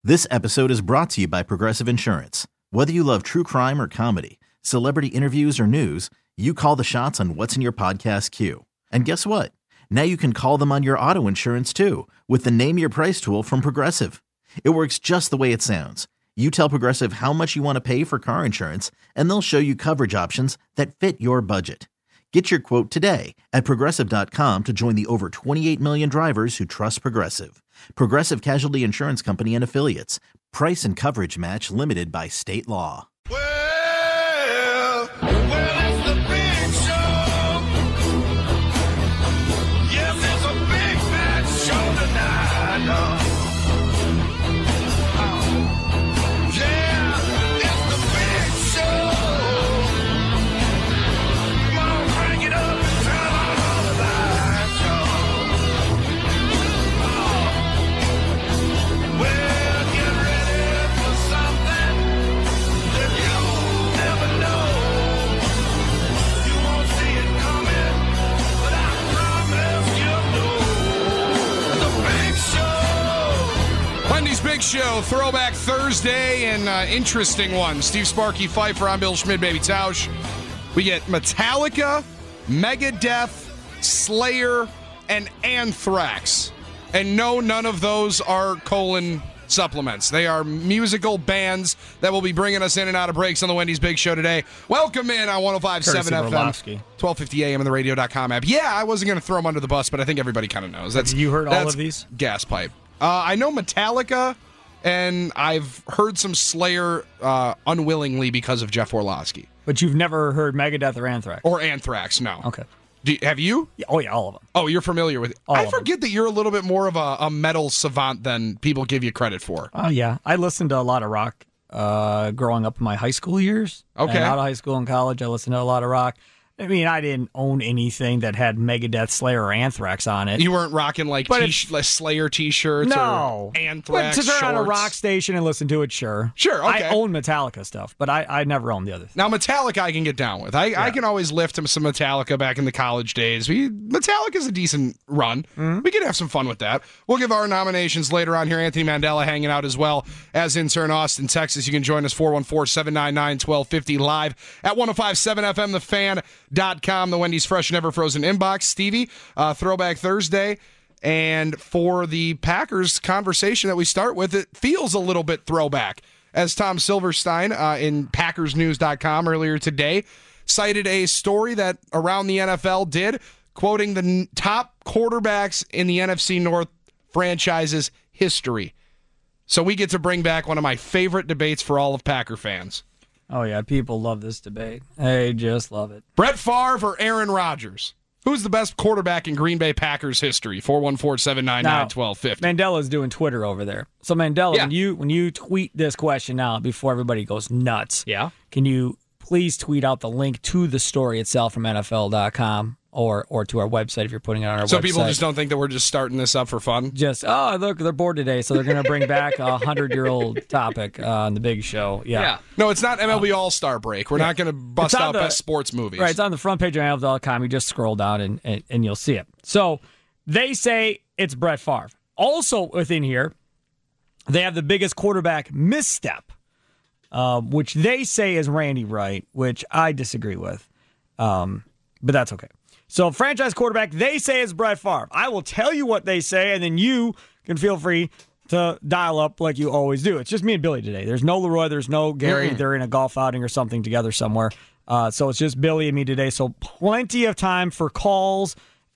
This episode is brought to you by Progressive Insurance. Whether you love true crime or comedy, celebrity interviews or news, you call the shots on what's in your podcast queue. And guess what? Now you can call them on your auto insurance too with the Name Your Price tool from Progressive. It works just the way it sounds. You tell Progressive how much you want to pay for car insurance, and they'll show you coverage options that fit your budget. Get your quote today at Progressive.com to join the over 28 million drivers who trust Progressive. Progressive Casualty Insurance Company and Affiliates. Price and coverage match limited by state law. Well, it's the big show. Yes, it's a big fat show tonight. Yeah, it's the big show. Come on, bring it up and turn on all the lights, well, get ready for something that you'll never know. You won't see it coming, but I promise you'll know. The Big Show. Wendy's Big Show, Throwback Thursday, and interesting one. Steve Sparky Pfeiffer, I'm Bill Schmid, Baby Tausch. We get Metallica, Megadeth, Slayer, and Anthrax. And no, none of those are colon supplements. They are musical bands that will be bringing us in and out of breaks on the Wendy's Big Show today. Welcome in on 105.7 FM, 1250 AM, and the radio.com app. Yeah, I wasn't going to throw them under the bus, but I think everybody kind of knows. You heard all of these? Gas Pipe. I know Metallica, and I've heard some Slayer unwillingly because of Jeff Orlowski. But you've never heard Megadeth or Anthrax? Or Anthrax, no. Okay. Have you? Yeah, oh, yeah, all of them. Oh, you're familiar with it. All I of them. forget that you're a little bit more of a metal savant than people give you credit for. Oh, yeah. I listened to a lot of rock growing up in my high school years. Okay. And out of high school and college, I listened to a lot of rock. I mean, I didn't own anything that had Megadeth, Slayer, or Anthrax on it. You weren't rocking like Slayer t-shirts No. or Anthrax But to turn on a shorts? rock station and listen to it, sure. Sure, okay. I own Metallica stuff, but I never owned the other thing. Now, Metallica I can get down with. I can always lift some Metallica back in the college days. Metallica's a decent run. Mm-hmm. We can have some fun with that. We'll give our nominations later on here. Anthony Mandela hanging out as well as intern Austin, Texas. You can join us 414-799-1250 live at 105.7FM, thefan.com, the Wendy's Fresh Never Frozen inbox. Stevie, Throwback Thursday. And for the Packers conversation that we start with, it feels a little bit throwback. As Tom Silverstein in PackersNews.com earlier today cited a story that Around the NFL did, quoting the top quarterbacks in the NFC North franchise's history. So we get to bring back one of my favorite debates for all of Packer fans. Oh, yeah, people love this debate. They just love it. Brett Favre or Aaron Rodgers? Who's the best quarterback in Green Bay Packers history? 414-799-1250. Mandela's doing Twitter over there. So, Mandela, when you tweet this question out before everybody goes nuts, can you please tweet out the link to the story itself from NFL.com or to our website if you're putting it on our website. So people just don't think that we're just starting this up for fun? Just, look, they're bored today, so they're going to bring back a 100-year-old topic on the Big Show. Yeah. No, it's not MLB All-Star break. We're not going to bust out best sports movies. Right, it's on the front page of NFL.com. You just scroll down and you'll see it. So they say it's Brett Favre. Also within here, they have the biggest quarterback misstep, which they say is Randy Wright, which I disagree with. But that's okay. So franchise quarterback, they say is Brett Favre. I will tell you what they say, and then you can feel free to dial up like you always do. It's just me and Billy today. There's no Leroy. There's no Gary. They're in a golf outing or something together somewhere. So it's just Billy and me today. So plenty of time for calls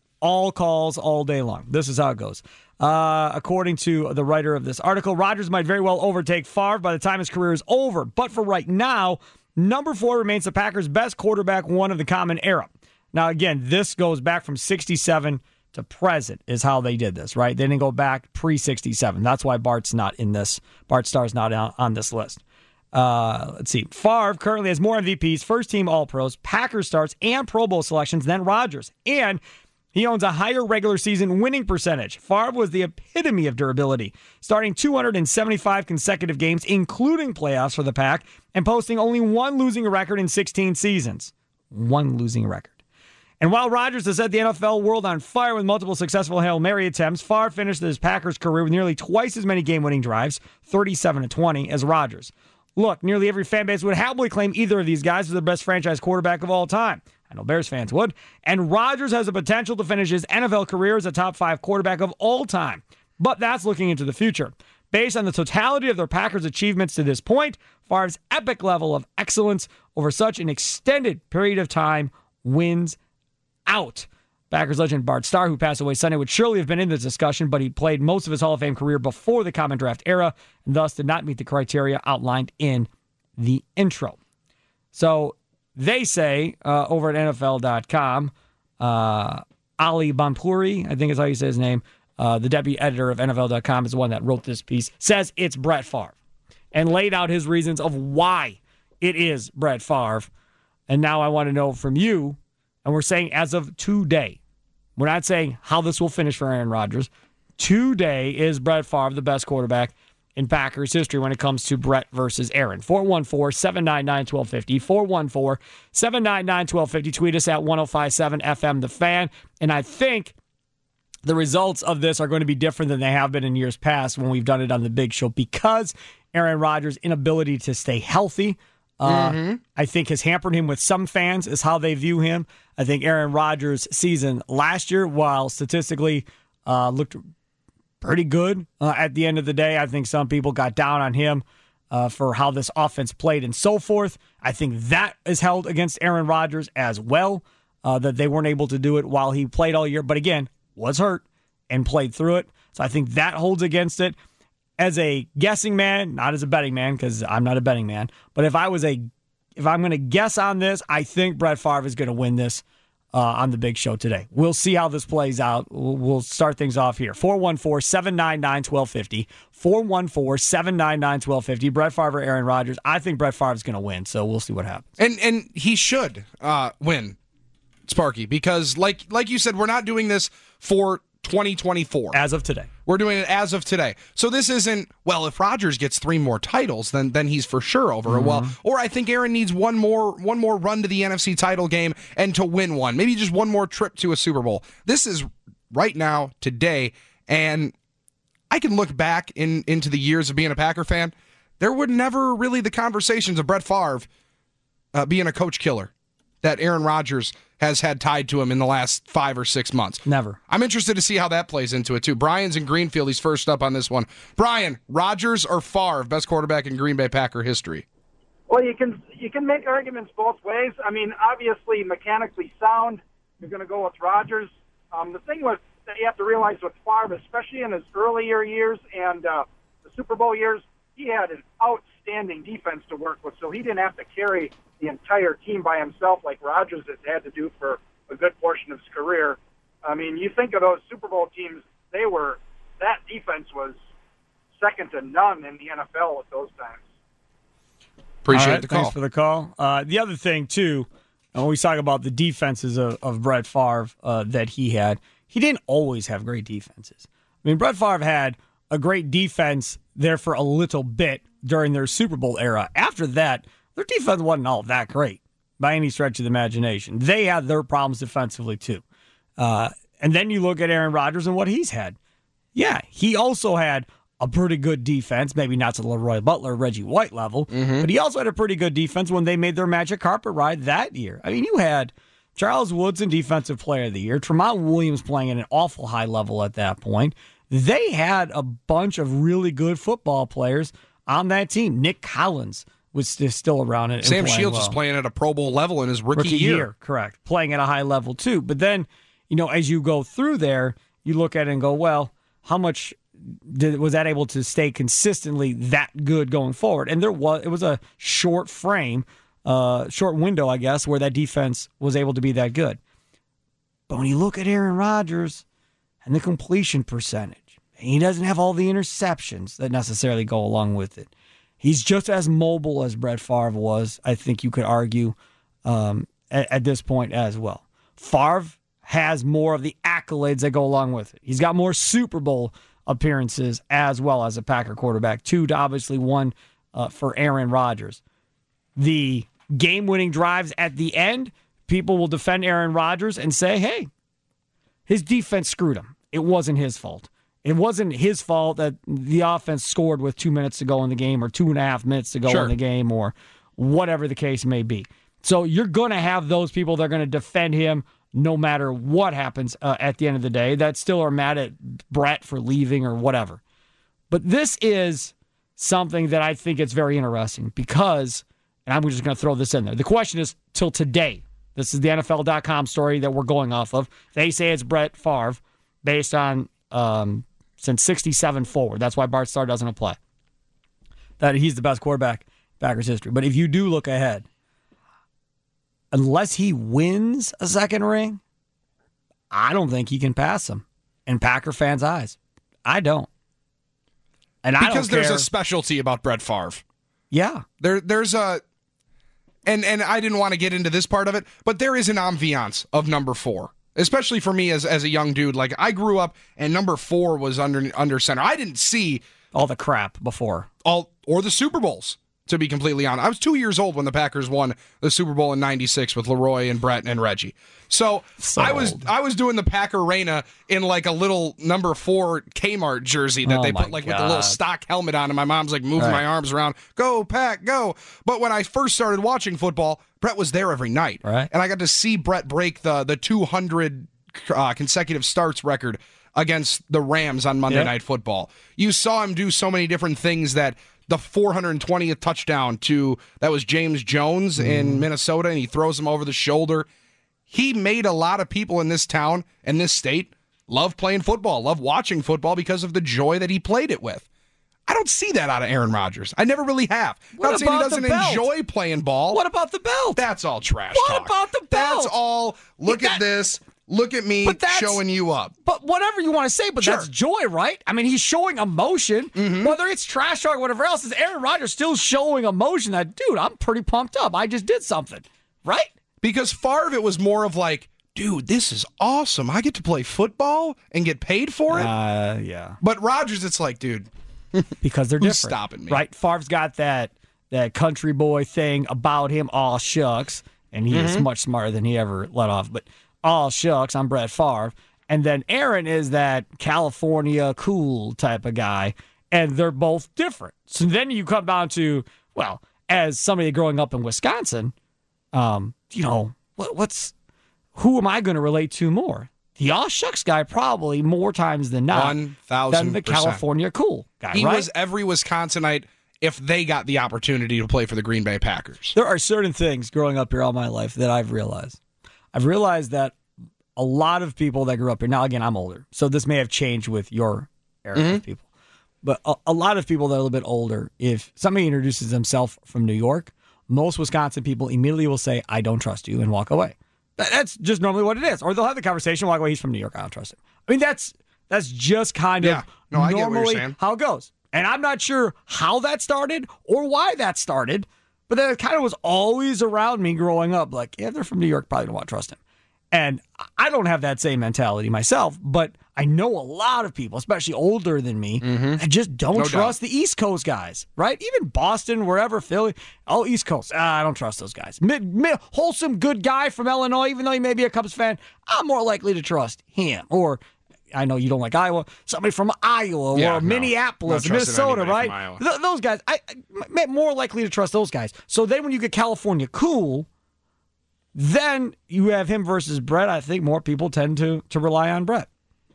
all day long. This is how it goes. According to the writer of this article, Rodgers might very well overtake Favre by the time his career is over. But for right now, number 4 remains the Packers' best quarterback, one of the common era. Now, again, this goes back from 67 to present is how they did this, right? They didn't go back pre-67. That's why Bart's not in this. Bart Starr's not on this list. Let's see. Favre currently has more MVPs, first-team All-Pros, Packers starts, and Pro Bowl selections than Rodgers. And he owns a higher regular season winning percentage. Favre was the epitome of durability, starting 275 consecutive games, including playoffs for the Pack, and posting only one losing record in 16 seasons. One losing record. And while Rodgers has set the NFL world on fire with multiple successful Hail Mary attempts, Favre finished his Packers career with nearly twice as many game-winning drives, 37-20, as Rodgers. Look, nearly every fan base would happily claim either of these guys as the best franchise quarterback of all time. I know Bears fans would. And Rodgers has the potential to finish his NFL career as a top 5 quarterback of all time. But that's looking into the future. Based on the totality of their Packers' achievements to this point, Favre's epic level of excellence over such an extended period of time wins out. Packers legend Bart Starr, who passed away Sunday, would surely have been in this discussion, but he played most of his Hall of Fame career before the Common Draft era and thus did not meet the criteria outlined in the intro. So they say over at NFL.com, Ali Bonpuri, I think is how you say his name, the deputy editor of NFL.com is the one that wrote this piece, says it's Brett Favre and laid out his reasons of why it is Brett Favre. And now I want to know from you, and we're saying as of today, we're not saying how this will finish for Aaron Rodgers. Today is Brett Favre the best quarterback in Packers history when it comes to Brett versus Aaron. 414-799-1250. 414-799-1250. Tweet us at 1057 FM The Fan. And I think the results of this are going to be different than they have been in years past when we've done it on the Big Show because Aaron Rodgers' inability to stay healthy, I think, has hampered him with some fans, is how they view him. I think Aaron Rodgers' season last year, while statistically looked pretty good at the end of the day, I think some people got down on him for how this offense played and so forth. I think that is held against Aaron Rodgers as well, that they weren't able to do it while he played all year. But again, was hurt and played through it. So I think that holds against it. As a guessing man, not as a betting man, because I'm not a betting man, but if I'm going to guess on this, I think Brett Favre is going to win this on the Big Show today. We'll see how this plays out. We'll start things off here. 414-799-1250. 414-799-1250. Brett Favre or Aaron Rodgers. I think Brett Favre is going to win, so we'll see what happens. And he should win, Sparky, because like you said, we're not doing this for 2024. As of today. We're doing it as of today. So this isn't, well, if Rodgers gets 3 more titles, then he's for sure over. Well, or I think Aaron needs one more run to the NFC title game and to win one. Maybe just one more trip to a Super Bowl. This is right now, today, and I can look back into the years of being a Packer fan. There were never really the conversations of Brett Favre being a coach killer that Aaron Rodgers has had tied to him in the last 5 or 6 months. Never. I'm interested to see how that plays into it, too. Brian's in Greenfield. He's first up on this one. Brian, Rodgers or Favre, best quarterback in Green Bay Packer history? Well, you can make arguments both ways. I mean, obviously, mechanically sound, you're going to go with Rodgers. The thing that you have to realize with Favre, especially in his earlier years and the Super Bowl years, he had an outstanding defense to work with, so he didn't have to carry the entire team by himself like Rodgers has had to do for a good portion of his career. I mean, you think of those Super Bowl teams, that defense was second to none in the NFL at those times. Appreciate the call. Thanks for the call. The other thing, too, when we talk about the defenses of Brett Favre that he had, he didn't always have great defenses. I mean, Brett Favre had a great defense there for a little bit during their Super Bowl era. After that, their defense wasn't all that great by any stretch of the imagination. They had their problems defensively, too. And then you look at Aaron Rodgers and what he's had. Yeah, he also had a pretty good defense, maybe not to the Leroy Butler, Reggie White level, but he also had a pretty good defense when they made their magic carpet ride that year. I mean, you had Charles Woodson, Defensive Player of the Year, Tremont Williams playing at an awful high level at that point. They had a bunch of really good football players on that team. Nick Collins was still around. And Sam Shields well. was playing at a Pro Bowl level in his rookie year. Correct. Playing at a high level, too. But then, as you go through there, you look at it and go, well, how much was that able to stay consistently that good going forward? And it was a short window, I guess, where that defense was able to be that good. But when you look at Aaron Rodgers and the completion percentage, he doesn't have all the interceptions that necessarily go along with it. He's just as mobile as Brett Favre was, I think you could argue, at this point as well. Favre has more of the accolades that go along with it. He's got more Super Bowl appearances as well as a Packer quarterback. 2 to obviously 1 for Aaron Rodgers. The game-winning drives at the end, people will defend Aaron Rodgers and say, hey, his defense screwed him. It wasn't his fault. It wasn't his fault that the offense scored with 2 minutes to go in the game or 2.5 minutes to go in the game or whatever the case may be. So you're going to have those people that are going to defend him no matter what happens at the end of the day that still are mad at Brett for leaving or whatever. But this is something that I think is very interesting because, and I'm just going to throw this in there. The question is, till today, this is the NFL.com story that we're going off of. They say it's Brett Favre based on since 67 forward. That's why Bart Starr doesn't apply. That he's the best quarterback in Packers history. But if you do look ahead, unless he wins a second ring, I don't think he can pass him in Packer fans' eyes. I don't. And I don't care. There's a specialty about Brett Favre. Yeah. There's a... And I didn't want to get into this part of it, but there is an ambiance of number 4. Especially for me as a young dude. Like, I grew up and number 4 was under center. I didn't see... all the crap before. Or the Super Bowls, to be completely honest. I was 2 years old when the Packers won the Super Bowl in '96 with Leroy and Brett and Reggie. So I was doing the Packer Arena in like a little number 4 Kmart jersey that they put like with the little stock helmet on, and my mom's like moving my arms around. Go, Pack, go. But when I first started watching football, Brett was there every night. Right. And I got to see Brett break the 200 consecutive starts record against the Rams on Monday Night Football. You saw him do so many different things that the 420th touchdown that was James Jones in Minnesota, and he throws him over the shoulder. He made a lot of people in this town and this state love playing football, love watching football because of the joy that he played it with. I don't see that out of Aaron Rodgers. I never really have. Not saying he doesn't enjoy playing ball. What about the belt? That's all trash What talk. about the belt? That's all, look at this. Look at me showing you up. But whatever you want to say, but Sure. that's joy, right? I mean, he's showing emotion. Whether it's trash talk or whatever else, is Aaron Rodgers still showing emotion that, dude, I'm pretty pumped up. I just did something, right? Because Favre, it was more of like, dude, this is awesome. I get to play football and get paid for it. Yeah. But Rodgers, it's like, dude, Because they're who's different. stopping me? Right? Favre's got that country boy thing about him, aw shucks, and he is much smarter than he ever let off. But aw shucks, I'm Brett Favre. And then Aaron is that California cool type of guy, and they're both different. So then you come down to, well, as somebody growing up in Wisconsin, who am I going to relate to more? The aw shucks guy probably more times than not 1,000%. than the California cool guy, He right? was every Wisconsinite if they got the opportunity to play for the Green Bay Packers. There are certain things growing up here all my life that I've realized. I've realized that a lot of people that grew up here, now again, I'm older, so this may have changed with your era of people, but a lot of people that are a little bit older, if somebody introduces themselves from New York, most Wisconsin people immediately will say, I don't trust you, and walk away. That's just normally what it is. Or they'll have the conversation, walk away, he's from New York, I don't trust him. I mean, that's just kind of I get what you're normally saying. how it goes. And I'm not sure how that started or why that started, but that kind of was always around me growing up. Like, yeah, they're from New York, probably don't want to trust him. And I don't have that same mentality myself, but I know a lot of people, especially older than me, that just don't trust the East Coast guys, right? Even Boston, wherever, Philly, East Coast. I don't trust those guys. Wholesome, good guy from Illinois, even though he may be a Cubs fan, I'm more likely to trust him. Or, I know you don't like Iowa, somebody from Iowa or Minneapolis, Not trusting Minnesota, anybody right? from Iowa. Those guys, I'm more likely to trust those guys. So then when you get California cool, then you have him versus Brett. I think more people tend to rely on Brett.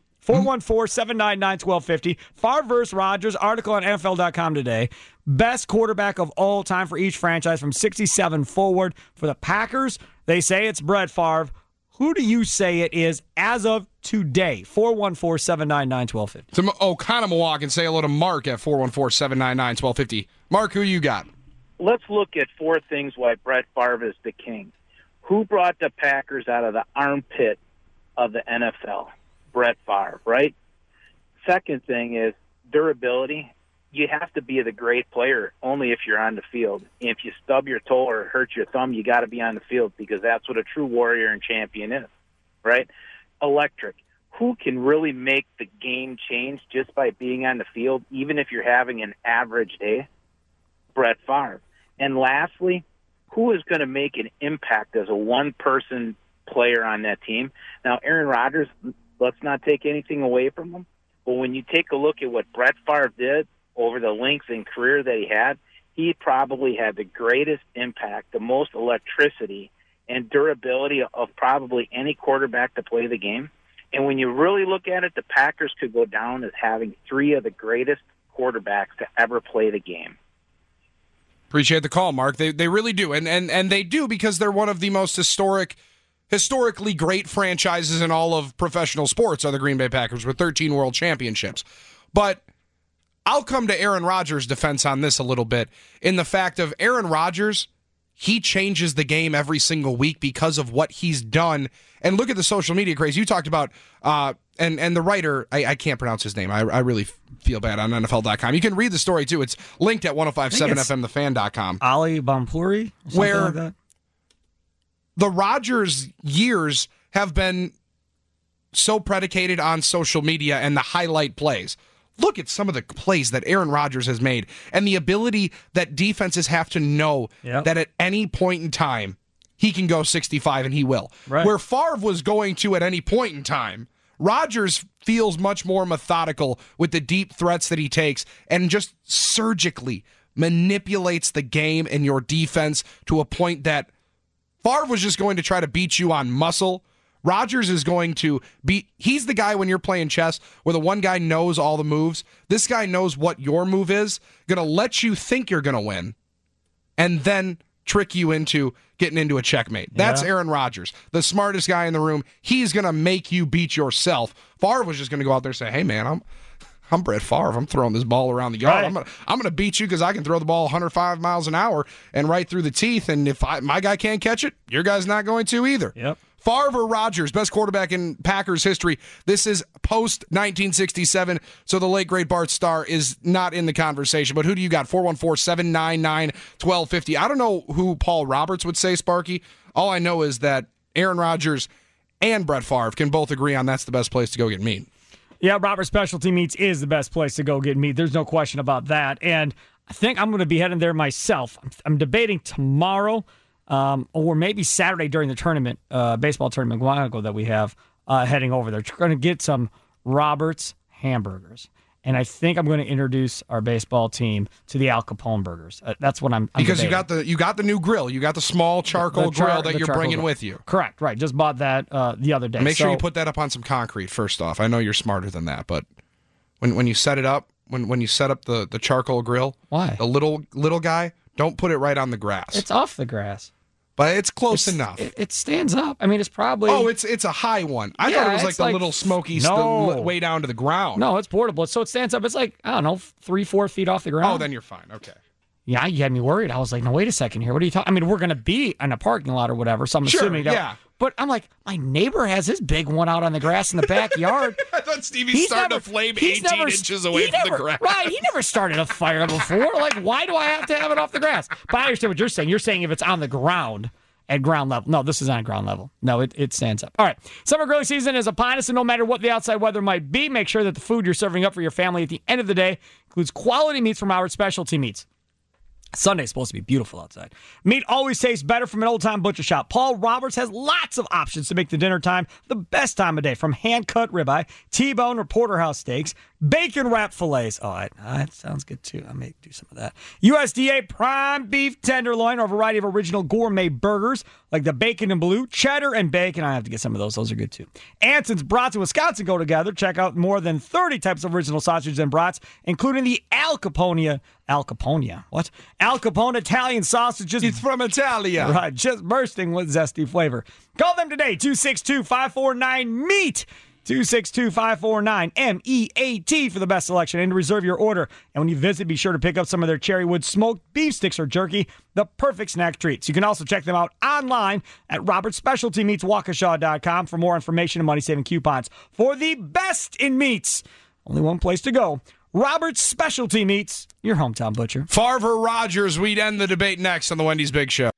414-799-1250. Favre versus Rodgers. Article on NFL.com today. Best quarterback of all time for each franchise from 67 forward. For the Packers, they say it's Brett Favre. Who do you say it is as of today? 414-799-1250. To Oconomowoc and say hello to Mark at 414-799-1250. Mark, who you got? Let's look at 4 things why Brett Favre is the king. Who brought the Packers out of the armpit of the NFL? Brett Favre, right? Second thing is durability. You have to be the great player only if you're on the field. If you stub your toe or hurt your thumb, you got to be on the field because that's what a true warrior and champion is, right? Electric. Who can really make the game change just by being on the field, even if you're having an average day? Brett Favre. And lastly, who is going to make an impact as a one-person player on that team. Now, Aaron Rodgers, let's not take anything away from him, but when you take a look at what Brett Favre did over the length and career that he probably had the greatest impact, the most electricity and durability of probably any quarterback to play the game. And when you really look at it, the Packers could go down as having three of the greatest quarterbacks to ever play the game. Appreciate the call, Mark. They really do. And they do because they're one of the most historically great franchises in all of professional sports are the Green Bay Packers with 13 world championships. But I'll come to Aaron Rodgers' defense on this a little bit in the fact of Aaron Rodgers, he changes the game every single week because of what he's done. And look at the social media craze. You talked about, and the writer, I can't pronounce his name. I really feel bad on NFL.com. You can read the story, too. It's linked at 1057fmthefan.com. Ali Bampuri? Where like that? The Rodgers years have been so predicated on social media and the highlight plays. Look at some of the plays that Aaron Rodgers has made and the ability that defenses have to know that at any point in time, he can go 65 and he will. Right. Where Favre was going to at any point in time, Rodgers feels much more methodical with the deep threats that he takes and just surgically manipulates the game and your defense to a point that Favre was just going to try to beat you on muscle. Rodgers is going to be, he's the guy when you're playing chess where the one guy knows all the moves. This guy knows what your move is, going to let you think you're going to win, and then trick you into getting into a checkmate. That's Aaron Rodgers, the smartest guy in the room. He's going to make you beat yourself. Favre was just going to go out there and say, hey, man, I'm Brett Favre. I'm throwing this ball around the yard. Right. I'm gonna beat you because I can throw the ball 105 miles an hour and right through the teeth. And if my guy can't catch it, your guy's not going to either. Yep. Favre or Rodgers, best quarterback in Packers history. This is post-1967, so the late, great Bart Starr is not in the conversation. But who do you got? 414-799-1250. I don't know who Paul Roberts would say, Sparky. All I know is that Aaron Rodgers and Brett Favre can both agree on that's the best place to go get meat. Yeah, Robert's Specialty Meats is the best place to go get meat. There's no question about that. And I think I'm going to be heading there myself. I'm debating tomorrow or maybe Saturday during the tournament, baseball tournament that we have heading over there. We're going to get some Robert's hamburgers. And I think I'm going to introduce our baseball team to the Al Capone burgers. That's what I'm because debating. you got the new grill. You got the small charcoal grill that you're bringing with you. Correct, right. Just bought that the other day. Make sure you put that up on some concrete first off. I know you're smarter than that, but when you set it up, when you set up the charcoal grill, why? The little guy, don't put it right on the grass. It's off the grass. But it's close enough. It stands up. I mean, it's probably... Oh, it's a high one. I thought it was like the little smoky way down to the ground. No, it's portable. So it stands up. It's like, I don't know, 3-4 feet off the ground. Oh, then you're fine. Okay. Yeah, you had me worried. I was like, no, wait a second here. What are you talking? I mean, we're going to be in a parking lot or whatever, so I'm assuming that... Yeah. But I'm like, my neighbor has his big one out on the grass in the backyard. I thought Stevie's starting to flame 18 inches away from the grass. Right, he never started a fire before. Like, why do I have to have it off the grass? But I understand what you're saying. You're saying if it's on the ground... At ground level. No, this is on ground level. No, it stands up. All right. Summer grilling season is upon us, and no matter what the outside weather might be, make sure that the food you're serving up for your family at the end of the day includes quality meats from our specialty meats. Sunday's supposed to be beautiful outside. Meat always tastes better from an old-time butcher shop. Paul Roberts has lots of options to make the dinner time the best time of day, from hand-cut ribeye, T-bone or porterhouse steaks, bacon-wrapped fillets. Oh, that sounds good, too. I may do some of that. USDA prime beef tenderloin or a variety of original gourmet burgers like the Bacon and Blue, cheddar, and bacon. I have to get some of those. Those are good, too. Anson's Brats in Wisconsin go together. Check out more than 30 types of original sausages and brats, including the Al Capone Italian sausages. It's from Italia. Right, just bursting with zesty flavor. Call them today, 262-549-MEAT. 262-549-MEAT for the best selection and to reserve your order. And when you visit, be sure to pick up some of their Cherrywood smoked beef sticks or jerky, the perfect snack treats. You can also check them out online at robertspecialtymeatswaukesha.com for more information and money-saving coupons. For the best in meats, only one place to go. Robert's Specialty Meats, your hometown butcher. Favre or Rodgers, we'd end the debate next on the Wendy's Big Show.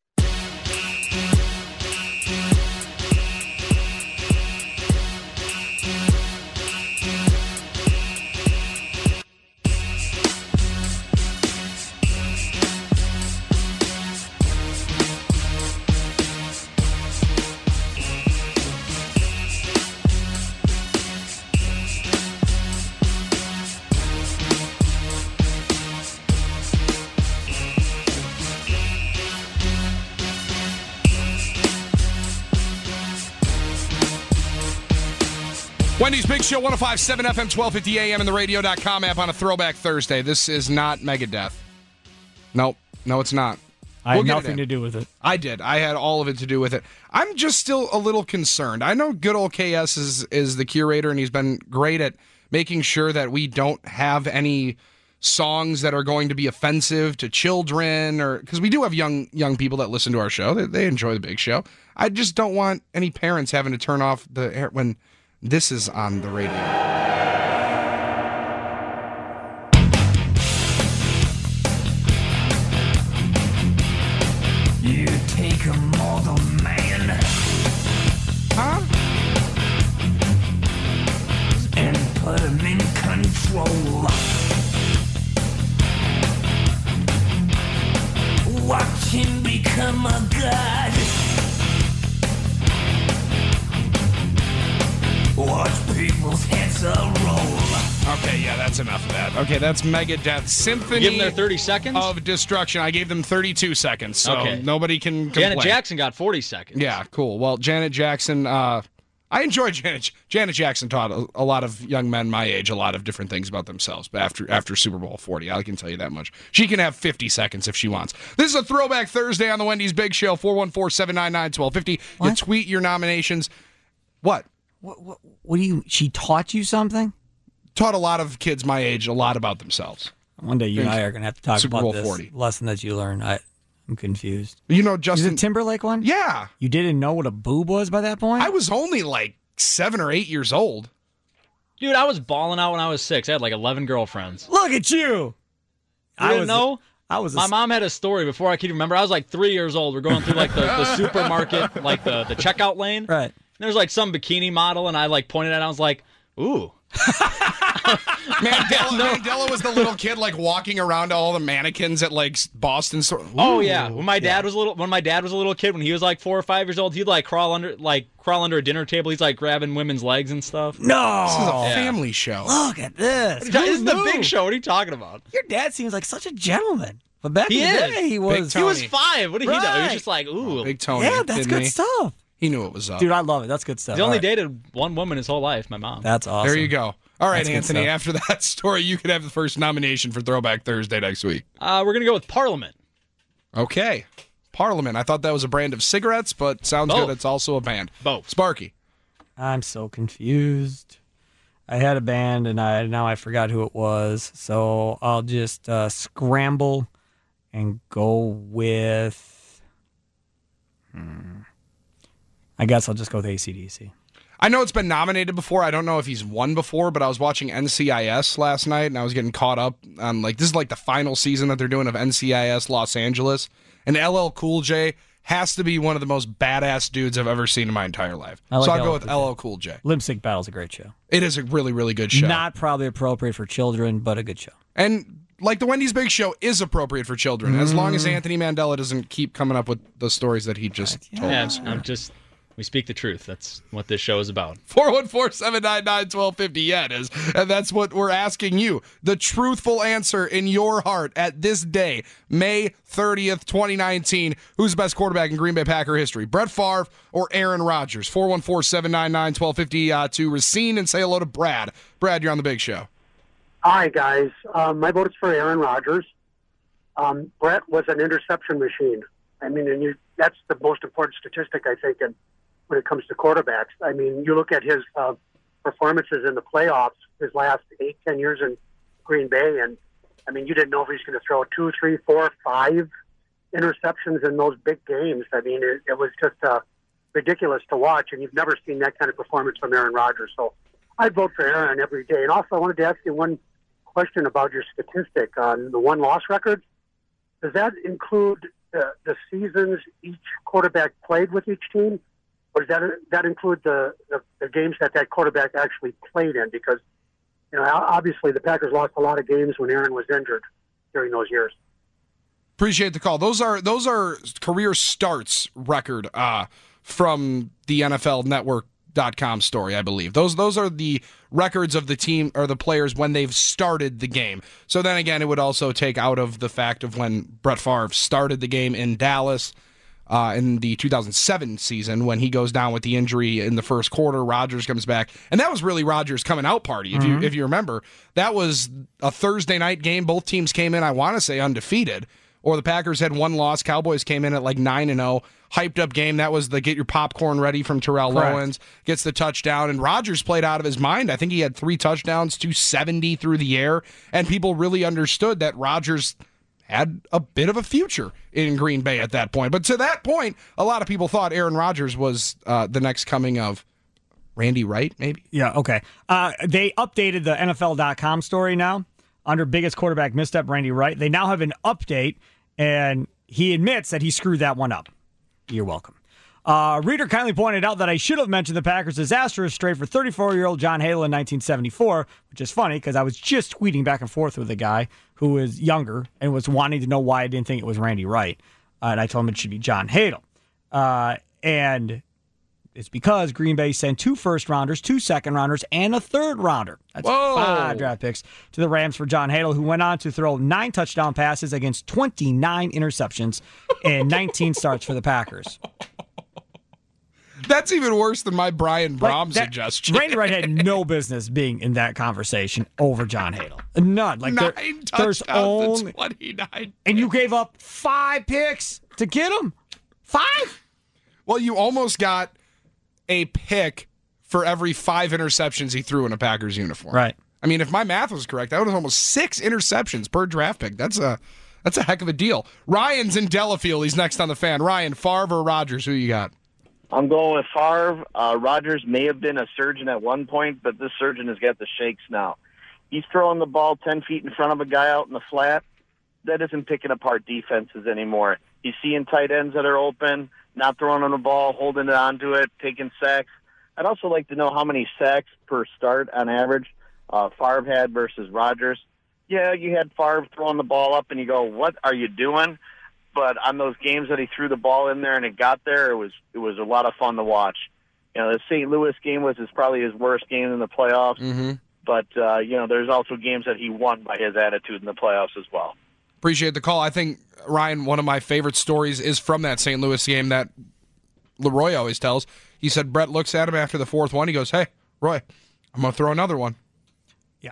Wendy's Big Show, 105.7 FM, 1250 AM, and the radio.com app on a Throwback Thursday. This is not Megadeth. Nope. No, it's not. I had We'll get it nothing in. to do with it. I did. I had all of it to do with it. I'm just still a little concerned. I know good old KS is the curator, and he's been great at making sure that we don't have any songs that are going to be offensive to children, or because we do have young people that listen to our show. They enjoy the Big Show. I just don't want any parents having to turn off the air when this is on the radio. You take a mortal man Huh? and put him in control. Watch him become a god. Watch people's heads roll. Okay, yeah, that's enough of that. Okay, that's Megadeth Symphony Give them their 30 seconds? of Destruction. I gave them 32 seconds, so Okay. nobody can complain. Janet Jackson got 40 seconds. Yeah, cool. Well, Janet Jackson, I enjoy Janet. Janet Jackson taught a lot of young men my age a lot of different things about themselves. But after Super Bowl 40, I can tell you that much. She can have 50 seconds if she wants. This is a Throwback Thursday on the Wendy's Big Show, 414-799-1250. You tweet your nominations. What? What do you? She taught you something? Taught a lot of kids my age a lot about themselves. One day you and I are going to have to talk Super about Bowl this 40. lesson that you learned. I'm confused. You know, Is Justin. it Timberlake one? Yeah. You didn't know what a boob was by that point? I was only like 7 or 8 years old. Dude, I was balling out when I was 6. I had like 11 girlfriends. Look at you. You didn't know? I was. My mom had a story before I could even remember. I was like 3 years old. We're going through like the supermarket, like the checkout lane. Right. And there's like some bikini model, and I like pointed at it, and I was like, ooh. Mandela was the little kid like walking around to all the mannequins at like Boston store. Oh yeah. When my dad was a little kid, when he was like 4 or 5 years old, he'd like crawl under a dinner table. He's like grabbing women's legs and stuff. No. This is a family show. Look at this. This is the Who Big knew? Show. What are you talking about? Your dad seems like such a gentleman. But back He in the is. day, he was. Big He was Tony. 5. What did he know? He Right. was just like, ooh. Big Tony. Yeah, that's didn't good he? stuff. He knew it was up. Dude, I love it. That's good stuff. He only All right. dated one woman his whole life, my mom. That's awesome. There you go. All right, That's good Anthony, stuff. after that story, you could have the first nomination for Throwback Thursday next week. We're going to go with Parliament. Okay. Parliament. I thought that was a brand of cigarettes, but sounds Both. good. It's also a band. Both. Sparky. I'm so confused. I had a band and now I forgot who it was. So I'll just scramble and go with. I guess I'll just go with AC/DC. I know it's been nominated before. I don't know if he's won before, but I was watching NCIS last night, and I was getting caught up on, like, this is like the final season that they're doing of NCIS Los Angeles, and LL Cool J has to be one of the most badass dudes I've ever seen in my entire life. I like So I'll go LL with Cool J. LL Cool J. Limp Sync Battle's a great show. It is a really, really good show. Not probably appropriate for children, but a good show. And like the Wendy's Big Show is appropriate for children, as long as Anthony Mandela doesn't keep coming up with the stories that he just told Yeah, us. we speak the truth. That's what this show is about. 414-799-1250. Yeah, it is. And that's what we're asking you. The truthful answer in your heart at this day, May 30th, 2019. Who's the best quarterback in Green Bay Packer history? Brett Favre or Aaron Rodgers? 414-799-1250 to Racine and say hello to Brad. Brad, you're on the Big Show. Hi, guys. My vote is for Aaron Rodgers. Brett was an interception machine. I mean, and that's the most important statistic, I think, when it comes to quarterbacks. I mean, you look at his performances in the playoffs, his last 8-10 years in Green Bay, and, I mean, you didn't know if he was going to throw 2, 3, 4, 5 interceptions in those big games. I mean, it was just ridiculous to watch, and you've never seen that kind of performance from Aaron Rodgers. So I'd vote for Aaron every day. And also, I wanted to ask you one question about your statistic on the one-loss record. Does that include the seasons each quarterback played with each team, or does that include the games that quarterback actually played in? Because, you know, obviously the Packers lost a lot of games when Aaron was injured during those years. Appreciate the call. Those are career starts record from the NFL Network.com story, I believe. Those are the records of the team or the players when they've started the game. So then again, it would also take out of the fact of when Brett Favre started the game in Dallas. in the 2007 season when he goes down with the injury in the first quarter. Rodgers comes back, and that was really Rodgers' coming out party. If you remember, that was a Thursday night game. Both teams came in, I want to say, undefeated, or the Packers had one loss. Cowboys came in at like 9-0. Hyped up game. That was the get your popcorn ready from Terrell Owens. Gets the touchdown, and Rodgers played out of his mind. I think he had 3 touchdowns, 270 through the air, and people really understood that Rodgers had a bit of a future in Green Bay at that point. But to that point, a lot of people thought Aaron Rodgers was the next coming of Randy Wright, maybe? Yeah, okay. They updated the NFL.com story now under biggest quarterback misstep, Randy Wright. They now have an update, and he admits that he screwed that one up. You're welcome. Reader kindly pointed out that I should have mentioned the Packers' disastrous trade for 34-year-old John Hale in 1974, which is funny because I was just tweeting back and forth with a guy who was younger and was wanting to know why I didn't think it was Randy Wright. And I told him it should be John Hale. And it's because Green Bay sent 2 first-rounders, 2 second-rounders, and a third-rounder. That's 5 draft picks to the Rams for John Hale, who went on to throw 9 touchdown passes against 29 interceptions and 19 starts for the Packers. That's even worse than my Brian Brom suggestion. Randy Wright had no business being in that conversation over John Hale. None. Like 9 there's touchdowns only, to 29. and you gave up 5 picks to get him. 5? Well, you almost got a pick for every 5 interceptions he threw in a Packers uniform. Right. I mean, if my math was correct, that was almost 6 interceptions per draft pick. That's a heck of a deal. Ryan's in Delafield. He's next on the Fan. Ryan, Favre or Rodgers? Who you got? I'm going with Favre. Rodgers may have been a surgeon at one point, but this surgeon has got the shakes now. He's throwing the ball 10 feet in front of a guy out in the flat. That isn't picking apart defenses anymore. He's seeing tight ends that are open, not throwing on the ball, holding it onto it, taking sacks. I'd also like to know how many sacks per start on average Favre had versus Rodgers. Yeah, you had Favre throwing the ball up, and you go, what are you doing? But on those games that he threw the ball in there and it got there, it was a lot of fun to watch. You know, the St. Louis game was probably his worst game in the playoffs. Mm-hmm. But, there's also games that he won by his attitude in the playoffs as well. Appreciate the call. I think, Ryan, one of my favorite stories is from that St. Louis game that Leroy always tells. He said Brett looks at him after the 4th one. He goes, hey, Roy, I'm going to throw another one. Yeah.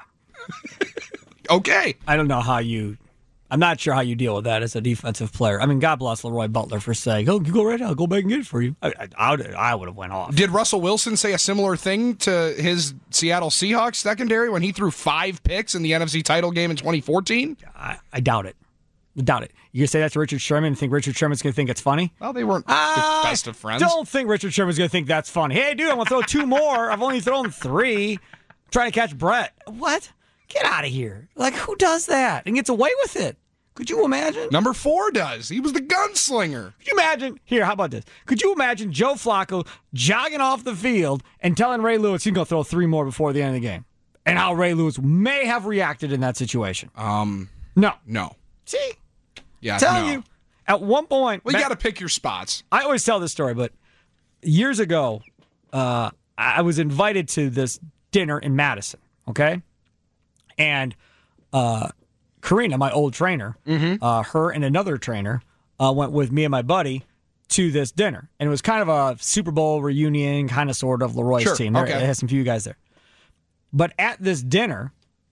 Okay. I don't know how I'm not sure how you deal with that as a defensive player. I mean, God bless Leroy Butler for saying, "Oh, you go right now. I'll go back and get it for you." I would have went off. Did Russell Wilson say a similar thing to his Seattle Seahawks secondary when he threw 5 picks in the NFC title game in 2014? I doubt it. I doubt it. You gonna say that to Richard Sherman and think Richard Sherman's gonna think it's funny? Well, they weren't the best of friends. Don't think Richard Sherman's gonna think that's funny. Hey, dude, I'm gonna throw 2 more. I've only thrown 3. I'm trying to catch Brett. What? Get out of here. Like, who does that and gets away with it? Could you imagine? Number 4 does. He was the gunslinger. Could you imagine? Here, how about this? Could you imagine Joe Flacco jogging off the field and telling Ray Lewis he's going to throw 3 more before the end of the game? And how Ray Lewis may have reacted in that situation? No. See? Yeah, Tell you. At one point... Well, you got to pick your spots. I always tell this story, but years ago, I was invited to this dinner in Madison, okay? And... Karina, my old trainer, her and another trainer went with me and my buddy to this dinner. And it was kind of a Super Bowl reunion, kind of sort of Leroy's team. Okay. It has some few guys there. But at this dinner,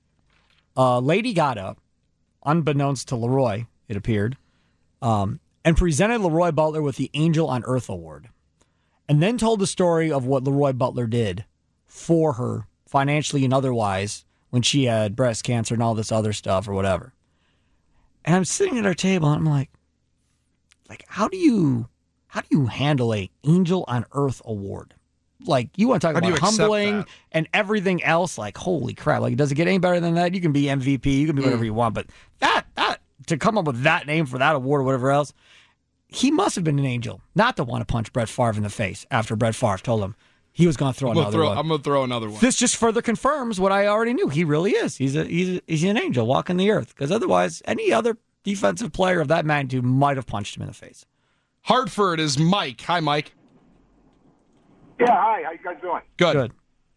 a lady got up, unbeknownst to Leroy, it appeared, and presented Leroy Butler with the Angel on Earth Award. And then told the story of what Leroy Butler did for her, financially and otherwise, when she had breast cancer and all this other stuff or whatever. And I'm sitting at our table and I'm like, how do you handle a Angel on Earth award? Like, you want to talk about humbling and everything else? Like, holy crap! Like, does it get any better than that? You can be MVP, you can be whatever you want, but that to come up with that name for that award or whatever else, he must have been an angel not to want to punch Brett Favre in the face after Brett Favre told him he was going to throw another one. I'm going to throw another one. This just further confirms what I already knew. He really is. He's an angel walking the earth. Because otherwise, any other defensive player of that magnitude might have punched him in the face. Hartford is Mike. Hi, Mike. Yeah, hi. How you guys doing? Good.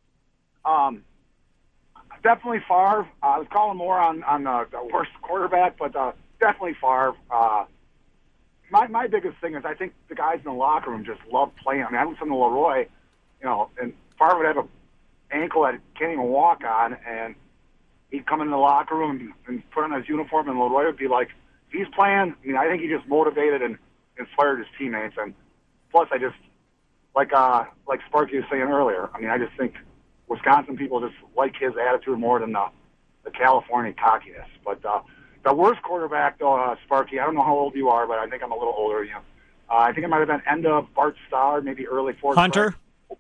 Definitely Favre. I was calling more on the worst quarterback, but definitely Favre. my biggest thing is I think the guys in the locker room just love playing. I mean, I listen to Leroy, and Favre would have an ankle that he can't even walk on, and he'd come in the locker room and put on his uniform, and Leroy would be like, if he's playing, I think he just motivated and inspired his teammates. And plus, I just, like Sparky was saying earlier, I just think Wisconsin people just like his attitude more than the California cockiness. But the worst quarterback, though, Sparky, I don't know how old you are, but I think I'm a little older than you. I think it might have been end of Bart Starr, maybe early fourth. Hunter?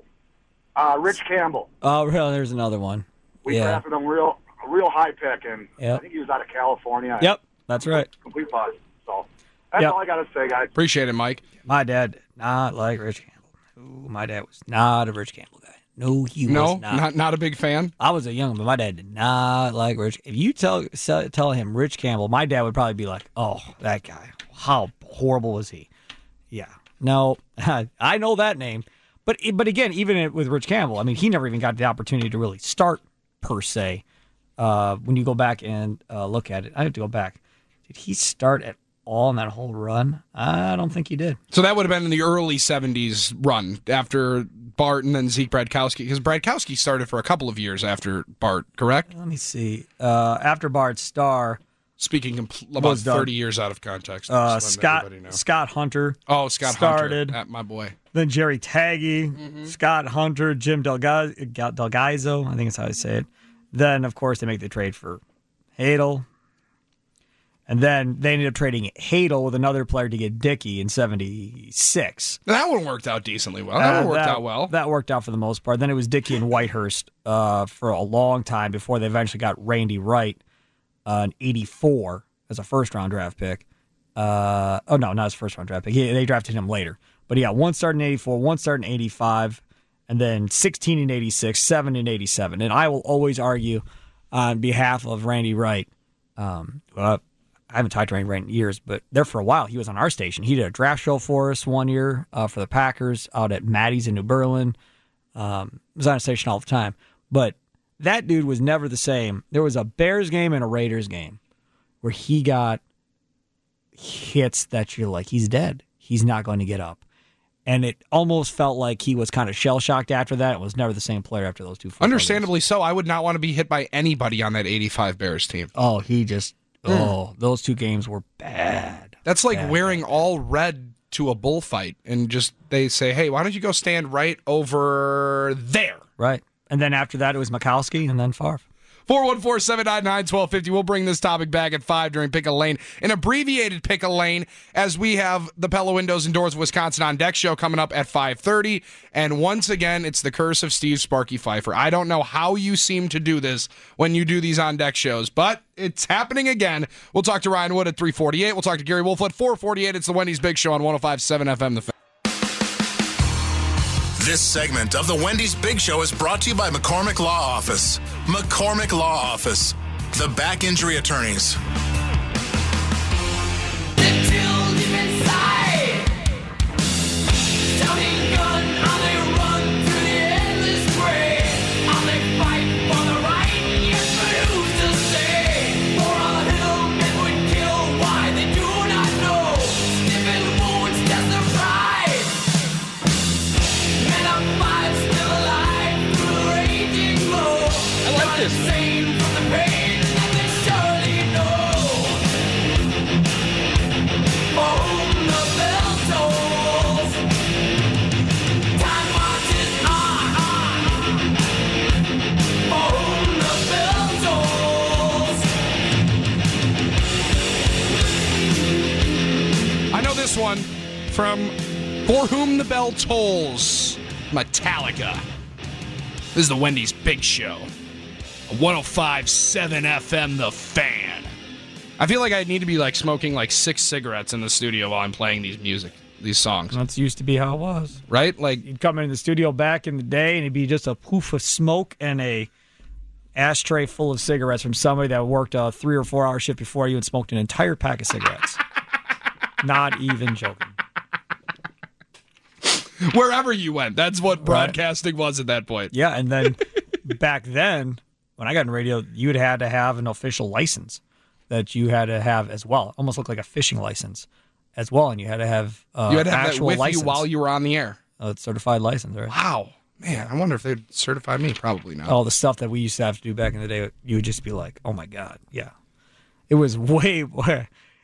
Rich Campbell. Oh, really? There's another one. We drafted him real high pick, and I think he was out of California. Yep, that's right. Complete buzz. So that's all I got to say, guys. Appreciate it, Mike. My dad did not like Rich Campbell. Ooh, my dad was not a Rich Campbell guy. No, he was not. Not a big fan? I was a young, but my dad did not like Rich. If you tell him Rich Campbell, my dad would probably be like, oh, that guy. How horrible was he? Yeah. No, I know that name. But again, even with Rich Campbell, he never even got the opportunity to really start, per se. When you go back and look at it, I have to go back. Did he start at all in that whole run? I don't think he did. So that would have been in the early 70s run after Bart and then Zeke Bradkowski, because Bradkowski started for a couple of years after Bart, correct? Let me see. After Bart Starr. Speaking about 30 years out of context. Scott Hunter. Oh, Scott started. Hunter, my boy. Then Jerry Taggy, Scott Hunter, Jim Delgaizo, I think that's how I say it. Then, of course, they make the trade for Hadel. And then they ended up trading Hadel with another player to get Dickey in 76. That one worked out decently well. That one worked out well. That worked out for the most part. Then it was Dickey and Whitehurst for a long time before they eventually got Randy Wright in 84 as a first-round draft pick. No, not his first-round draft pick. They drafted him later. But yeah, one started in 84, one started in 85, and then 16 in 86, 7 in 87. And I will always argue on behalf of Randy Wright. I haven't talked to Randy Wright in years, but there for a while, he was on our station. He did a draft show for us one year for the Packers out at Maddie's in New Berlin. Was on a station all the time. But that dude was never the same. There was a Bears game and a Raiders game where he got hits that you're like, he's dead. He's not going to get up. And it almost felt like he was kind of shell-shocked after that. It was never the same player after those two. Understandably so. I would not want to be hit by anybody on that 85 Bears team. Oh, those two games were bad. That's like wearing all red to a bullfight and just they say, hey, why don't you go stand right over there? Right. And then after that, it was Mikowski and then Favre. 414-799-1250. We'll bring this topic back at 5 during Pick a Lane. An abbreviated Pick a Lane as we have the Pella Windows and Doors of Wisconsin on Deck show coming up at 5:30. And once again, it's the curse of Steve Sparky Pfeiffer. I don't know how you seem to do this when you do these on Deck shows, but it's happening again. We'll talk to Ryan Wood at 3:48. We'll talk to Gary Wolf at 4:48. It's the Wendy's Big Show on 105.7 FM. The Fan. This segment of the Wendy's Big Show is brought to you by McCormick Law Office. McCormick Law Office, the back injury attorneys. This one from For Whom the Bell Tolls, Metallica. This is the Wendy's Big Show. 105.7 FM, The Fan. I feel like I need to be like smoking like 6 cigarettes in the studio while I'm playing these songs. That's used to be how it was. Right? Like you'd come in the studio back in the day and it'd be just a poof of smoke and a ashtray full of cigarettes from somebody that worked a 3 or 4 hour shift before you and smoked an entire pack of cigarettes. Not even joking. Wherever you went, that's what broadcasting was at that point. Yeah, and then back then, when I got in radio, you'd had to have an official license that you had to have as well. Almost looked like a fishing license. as well, and you had to have You had to have that actual with license. you while you were on the air. Certified license, right? Wow. Man, I wonder if they'd certify me. Probably not. All the stuff that we used to have to do back in the day, you would just be like, oh my God, yeah. It was way more.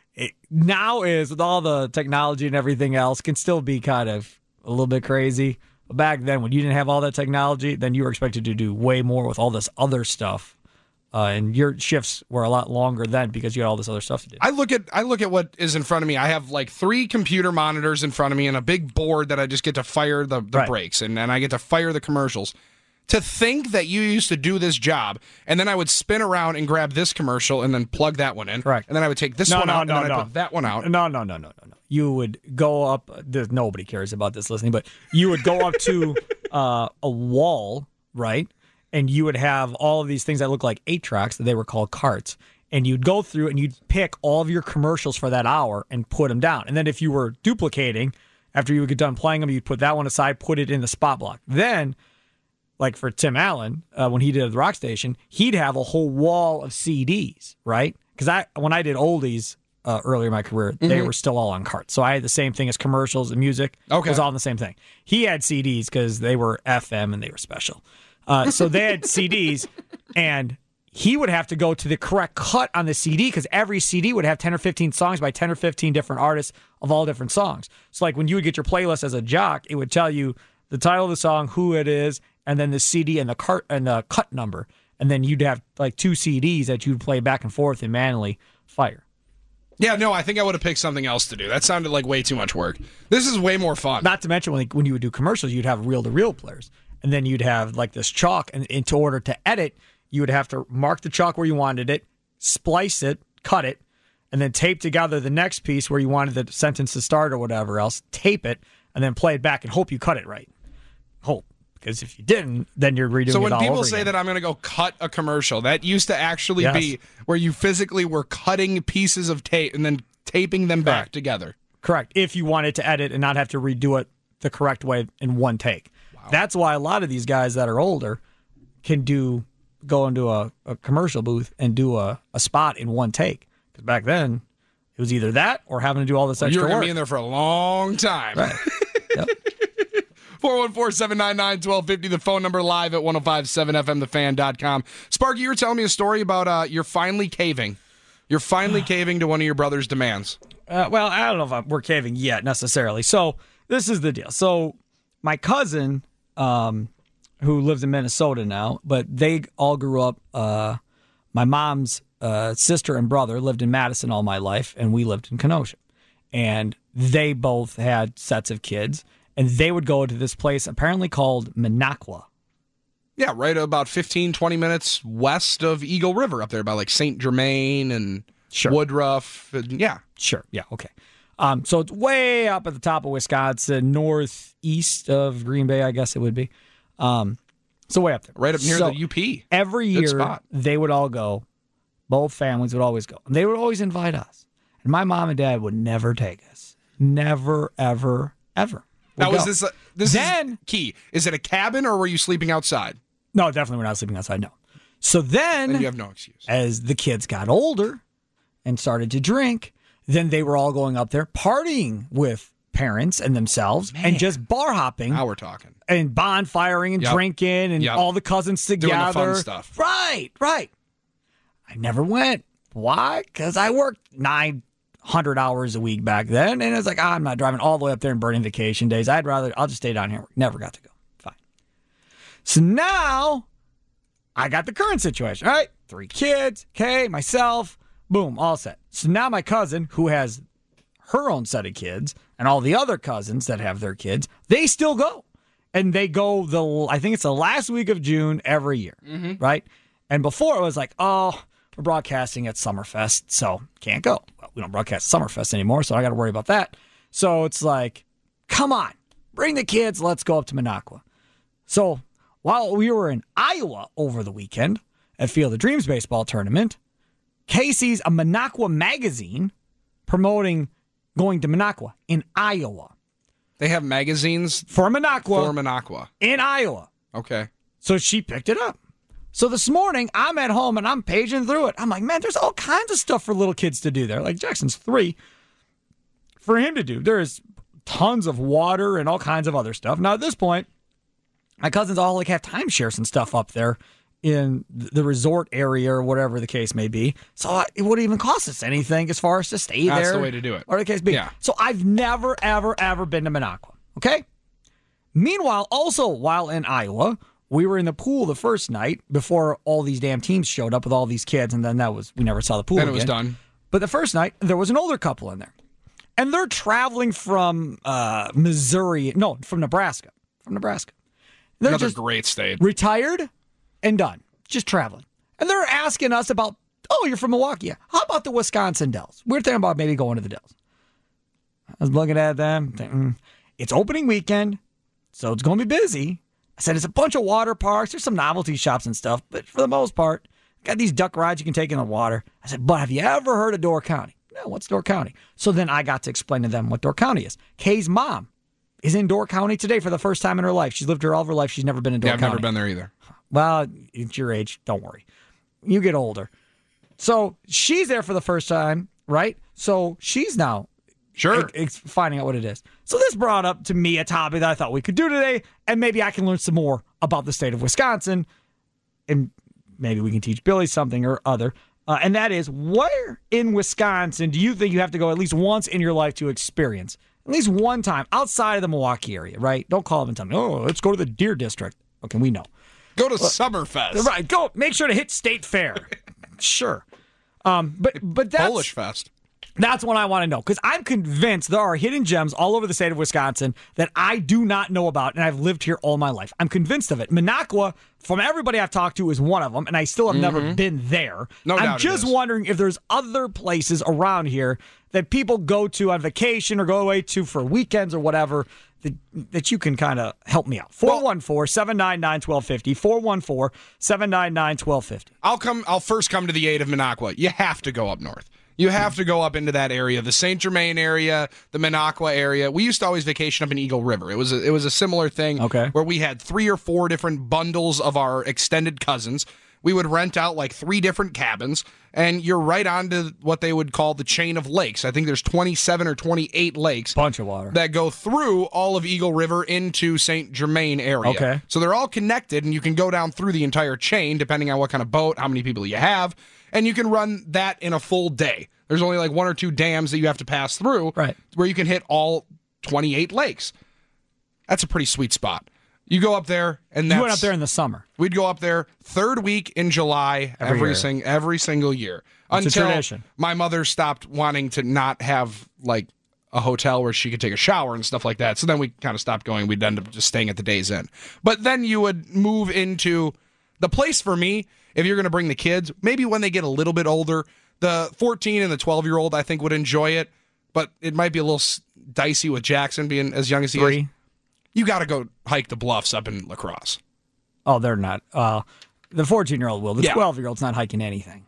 Now is, with all the technology and everything else, can still be kind of a little bit crazy. But back then, when you didn't have all that technology, then you were expected to do way more with all this other stuff. And your shifts were a lot longer then because you had all this other stuff to do. I look at what is in front of me. I have like 3 computer monitors in front of me and a big board that I just get to fire the breaks and I get to fire the commercials. To think that you used to do this job and then I would spin around and grab this commercial and then plug that one in. Correct. And then I would take this one out and then I'd put that one out. No. You would go up. Nobody cares about this listening, but you would go up to a wall, right? And you would have all of these things that look like 8 tracks that they were called carts. And you'd go through and you'd pick all of your commercials for that hour and put them down. And then if you were duplicating, after you would get done playing them, you'd put that one aside, put it in the spot block. Then, like for Tim Allen, when he did the rock station, he'd have a whole wall of CDs, right? Because when I did oldies earlier in my career, they were still all on carts. So I had the same thing as commercials and music. Okay. It was all in the same thing. He had CDs because they were FM and they were special. So they had CDs, and he would have to go to the correct cut on the CD because every CD would have 10 or 15 songs by 10 or 15 different artists of all different songs. So like when you would get your playlist as a jock, it would tell you the title of the song, who it is, and then the CD and the cut number. And then you'd have like 2 CDs that you'd play back and forth and manually fire. Yeah, no, I think I would have picked something else to do. That sounded like way too much work. This is way more fun. Not to mention when you would do commercials, you'd have reel-to-reel players. And then you'd have like this chalk, and in order to edit, you would have to mark the chalk where you wanted it, splice it, cut it, and then tape together the next piece where you wanted the sentence to start or whatever else, tape it, and then play it back and hope you cut it right. Hope. Because if you didn't, then you're redoing it all over again. So when people say that I'm going to go cut a commercial, that used to actually be where you physically were cutting pieces of tape and then taping them back together. Correct. If you wanted to edit and not have to redo it the correct way in one take. Wow. That's why a lot of these guys that are older can go into a commercial booth and do a spot in one take. Because back then, it was either that or having to do all this extra work. You were going to be in there for a long time. Right. Yep. 414-799-1250, the phone number live at 1057fmthefan.com. Sparky, you were telling me a story about you're finally caving. You're finally caving to one of your brother's demands. Well, I don't know if we're caving yet necessarily. So this is the deal. So my cousin, who lives in Minnesota now, but they all grew up, my mom's sister and brother lived in Madison all my life, and we lived in Kenosha. And they both had sets of kids. And they would go to this place apparently called Minocqua. Yeah, right about 15, 20 minutes west of Eagle River up there by like St. Germain and Woodruff. And, yeah. Sure. Yeah. Okay. So it's way up at the top of Wisconsin, northeast of Green Bay, I guess it would be. So way up there. Right up near the UP. Every year they would all go. Both families would always go. And they would always invite us. And my mom and dad would never take us. Never, ever, ever. Now, is this is key? Is it a cabin or were you sleeping outside? No, definitely we're not sleeping outside, no. So then you have no excuse. As the kids got older and started to drink, then they were all going up there partying with parents and themselves and just bar hopping. Now we're talking. And bonfiring and drinking and all the cousins together. Doing the fun stuff. Right. I never went. Why? Because I worked 900 hours a week back then, and it's like, I'm not driving all the way up there and burning vacation days. I'll just stay down here. Never got to go. Fine. So now, I got the current situation, all right? 3 kids, okay, myself, boom, all set. So now my cousin, who has her own set of kids, and all the other cousins that have their kids, they still go. And they go I think it's the last week of June every year, right? And before it was like, we're broadcasting at Summerfest, so can't go. Well, we don't broadcast Summerfest anymore, so I got to worry about that. So it's like, come on, bring the kids. Let's go up to Minocqua. So while we were in Iowa over the weekend at Field of Dreams baseball tournament, Casey's a Minocqua magazine promoting going to Minocqua in Iowa. They have magazines for Minocqua. For Minocqua. In Iowa. Okay. So she picked it up. So this morning, I'm at home and I'm paging through it. I'm like, man, there's all kinds of stuff for little kids to do there. Like, Jackson's 3. for him to do. There's tons of water and all kinds of other stuff. Now, at this point, my cousins all like have timeshares and stuff up there in the resort area or whatever the case may be. So it wouldn't even cost us anything as far as to stay there. That's the way to do it. Or the case be. Yeah. So I've never, ever, ever been to Minocqua. Okay? Meanwhile, also while in Iowa, we were in the pool the first night before all these damn teams showed up with all these kids, and then we never saw the pool Then again. it was done. But the first night, there was an older couple in there. And they're traveling from Missouri. No, from Nebraska. They're Another just great state. retired and done. Just traveling. And they're asking us about, oh, you're from Milwaukee. How about the Wisconsin Dells? We're thinking about maybe going to the Dells. I was looking at them, thinking, it's opening weekend, so it's going to be busy. I said, it's a bunch of water parks. There's some novelty shops and stuff, but for the most part, got these duck rides you can take in the water. I said, but have you ever heard of Door County? No, what's Door County? So then I got to explain to them what Door County is. Kay's mom is in Door County today for the first time in her life. She's lived here all of her life. She's never been in Door Yeah, I've County. never been there either. Well, it's your age. Don't worry. You get older. So she's there for the first time, right? So she's now finding out what it is. So this brought up to me a topic that I thought we could do today, and maybe I can learn some more about the state of Wisconsin, and maybe we can teach Billy something or other. And that is, where in Wisconsin do you think you have to go at least once in your life to experience? At least one time outside of the Milwaukee area, right? Don't call them and tell me, oh, let's go to the Deer District. Okay, we know. Go to Summerfest. Right, go. Make sure to hit State Fair. Sure. But that's... Polish Fest. That's what I want to know, because I'm convinced there are hidden gems all over the state of Wisconsin that I do not know about, and I've lived here all my life. I'm convinced of it. Minocqua, from everybody I've talked to, is one of them, and I still have never been there. No doubt I'm it just is. wondering if there's other places around here that people go to on vacation or go away to for weekends or whatever that you can kind of help me out. 414-799-1250. 414-799-1250. I'll first come to the aid of Minocqua. You have to go up north. You have to go up into that area, the St. Germain area, the Minocqua area. We used to always vacation up in Eagle River. It was a similar thing where we had 3 or 4 different bundles of our extended cousins. We would rent out like 3 different cabins, and you're right onto what they would call the chain of lakes. I think there's 27 or 28 lakes. Bunch of water. That go through all of Eagle River into St. Germain area. Okay. So they're all connected, and you can go down through the entire chain depending on what kind of boat, how many people you have, and you can run that in a full day. There's only like 1 or 2 dams that you have to pass through where you can hit all 28 lakes. That's a pretty sweet spot. You go up there, and that's... You went up there in the summer. We'd go up there 3rd week in July every single year. It's until a tradition. My mother stopped wanting to not have like a hotel where she could take a shower and stuff like that. So then we kind of stopped going. We'd end up just staying at the Days Inn. But then you would move into the place for me, if you're going to bring the kids, maybe when they get a little bit older. The 14 and the 12-year-old, I think, would enjoy it, but it might be a little dicey with Jackson being as young as he is. You got to go hike the bluffs up in La Crosse. Oh, they're not. The 14-year-old will. The 12-year-old's not hiking anything.